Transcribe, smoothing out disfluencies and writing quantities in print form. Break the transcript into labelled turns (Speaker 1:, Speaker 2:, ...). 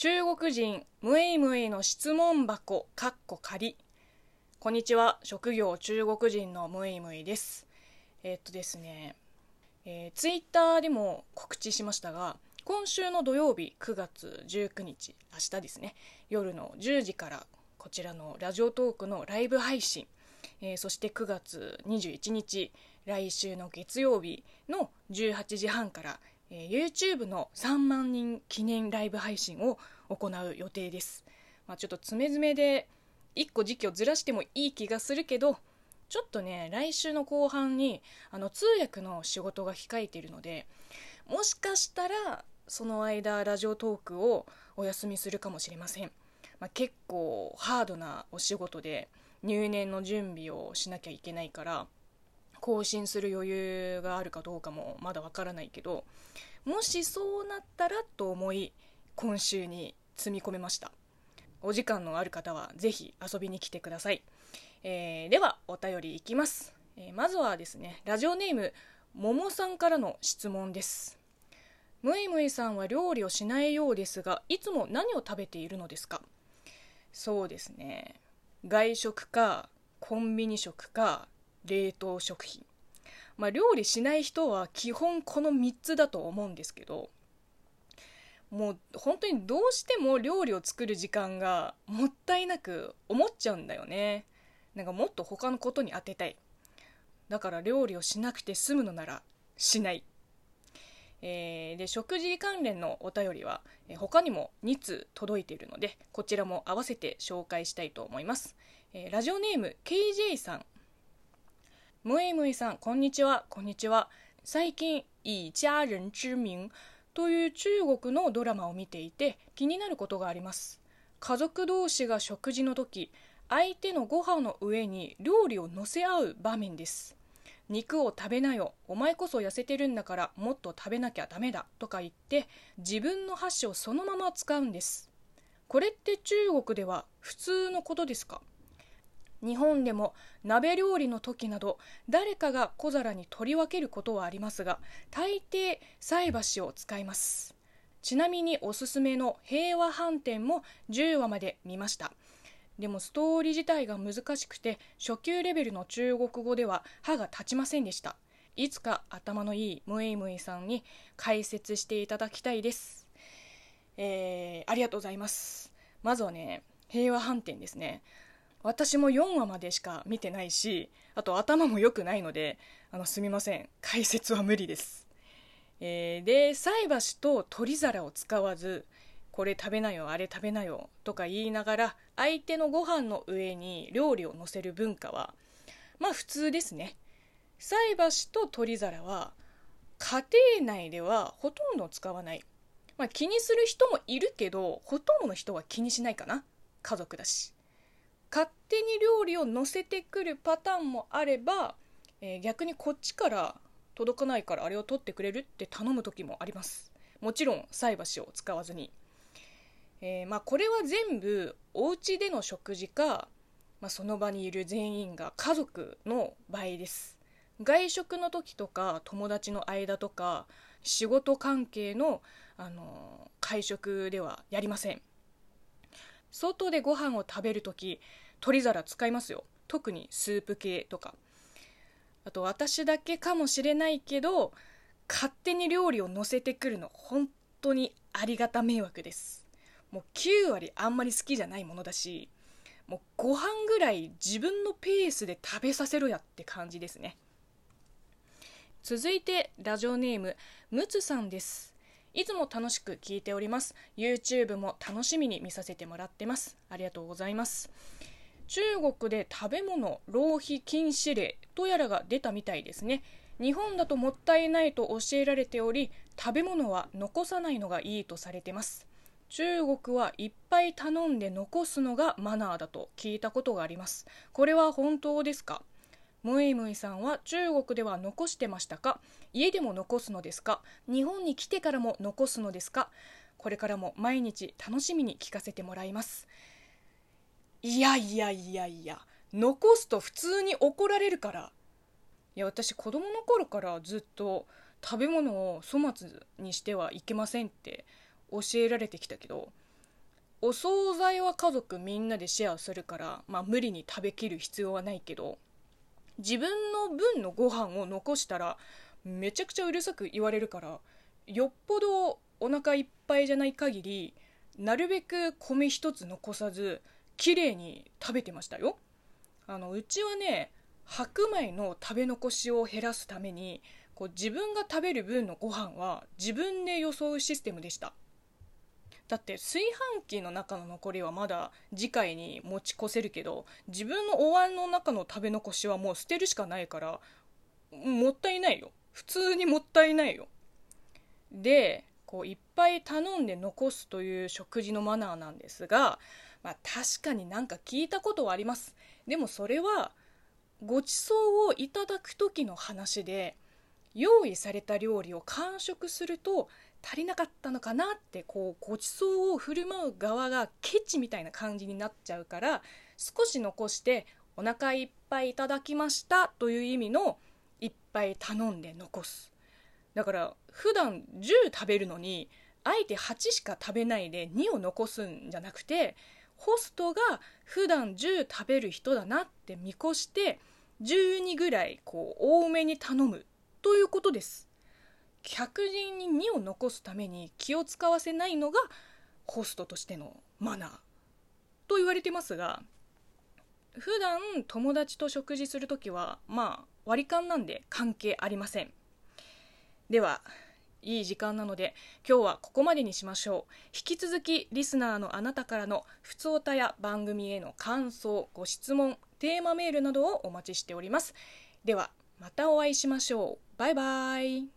Speaker 1: 中国人ムイムイの質問箱仮。こんにちは、職業中国人のムイムイです。ですね、ツイッターでも告知しましたが、今週の土曜日9月19日、明日ですね、夜の10時からこちらのラジオトークのライブ配信、そして9月21日、来週の月曜日の18時半から、YouTube の3万人記念ライブ配信を行う予定です。ちょっと詰め詰めで1個時期をずらしてもいい気がするけど、ちょっとね、来週の後半に通訳の仕事が控えているので、もしかしたらその間ラジオトークをお休みするかもしれません。結構ハードなお仕事で入念の準備をしなきゃいけないから、更新する余裕があるかどうかもまだわからないけど、もしそうなったらと思い今週に積み込めました。お時間のある方はぜひ遊びに来てください。ではお便りいきます。まずはですね、ラジオネームももさんからの質問です。むいむいさんは料理をしないようですが、いつも何を食べているのですか？そうですね、外食かコンビニ食か冷凍食品。料理しない人は基本この3つだと思うんですけど、もう本当にどうしても料理を作る時間がもったいなく思っちゃうんだよね。なんかもっと他のことに当てたい。だから料理をしなくて済むのならしない。で、食事関連のお便りは他にも2通届いているので、こちらも合わせて紹介したいと思います。ラジオネーム KJ さん。むいむいさん、こんにちは。こんにちは。最近以家人之名という中国のドラマを見ていて気になることがあります。家族同士が食事の時、相手のご飯の上に料理を乗せ合う場面です。肉を食べなよ、お前こそ痩せてるんだからもっと食べなきゃダメだとか言って自分の箸をそのまま使うんです。これって中国では普通のことですか？日本でも鍋料理の時など誰かが小皿に取り分けることはありますが、大抵菜箸を使います。ちなみにおすすめの平和飯店も10話まで見ました。でもストーリー自体が難しくて初級レベルの中国語では歯が立ちませんでした。いつか頭のいいムイムイさんに解説していただきたいです。ありがとうございます。まずはね、平和飯店ですね。私も4話までしか見てないし、あと頭も良くないので、すみません、解説は無理です。で、菜箸と取り皿を使わず、これ食べなよ、あれ食べなよとか言いながら相手のご飯の上に料理を乗せる文化は普通ですね。菜箸と取り皿は家庭内ではほとんど使わない。気にする人もいるけど、ほとんどの人は気にしないかな。家族だし。勝手に料理を乗せてくるパターンもあれば、逆にこっちから届かないからあれを取ってくれるって頼む時もあります。もちろん菜箸を使わずに。これは全部お家での食事か、その場にいる全員が家族の場合です。外食の時とか友達の間とか仕事関係の、会食ではやりません。外でご飯を食べる時取り皿使いますよ。特にスープ系とか。あと私だけかもしれないけど、勝手に料理を乗せてくるの本当にありがた迷惑です。もう9割あんまり好きじゃないものだし、もうご飯ぐらい自分のペースで食べさせろやって感じですね。続いてラジオネームむつさんです。いつも楽しく聞いております。 YouTube も楽しみに見させてもらってます。ありがとうございます。中国で食べ物浪費禁止令とやらが出たみたいですね。日本だともったいないと教えられており、食べ物は残さないのがいいとされてます。中国はいっぱい頼んで残すのがマナーだと聞いたことがあります。これは本当ですか？むいむいさんは中国では残してましたか？家でも残すのですか？日本に来てからも残すのですか？これからも毎日楽しみに聞かせてもらいます。いや、残すと普通に怒られるから。いや、私子供の頃からずっと食べ物を粗末にしてはいけませんって教えられてきたけど、 お惣菜は家族みんなでシェアするから、無理に食べきる必要はないけど、自分の分のご飯を残したらめちゃくちゃうるさく言われるから、よっぽどお腹いっぱいじゃない限りなるべく米一つ残さずきれいに食べてましたよ。うちはね、白米の食べ残しを減らすために自分が食べる分のご飯は自分でよそうシステムでした。だって炊飯器の中の残りはまだ次回に持ち越せるけど、自分のお椀の中の食べ残しはもう捨てるしかないから、もったいないよ。普通にもったいないよ。で、いっぱい頼んで残すという食事のマナーなんですが、確かになんか聞いたことはあります。でもそれはご馳走をいただく時の話で、用意された料理を完食すると足りなかったのかなって、ご馳走を振る舞う側がケチみたいな感じになっちゃうから、少し残してお腹いっぱいいただきましたという意味のいっぱい頼んで残す。だから普段10食べるのにあえて8しか食べないで2を残すんじゃなくて、ホストが普段10食べる人だなって見越して12ぐらい多めに頼むということです。客人に2を残すために気を使わせないのがホストとしてのマナーと言われてますが、普段友達と食事するときは割り勘なんで関係ありません。では、いい時間なので今日はここまでにしましょう。引き続きリスナーのあなたからのふつおたや番組への感想、ご質問、テーマメールなどをお待ちしております。ではまたお会いしましょう。バイバイ。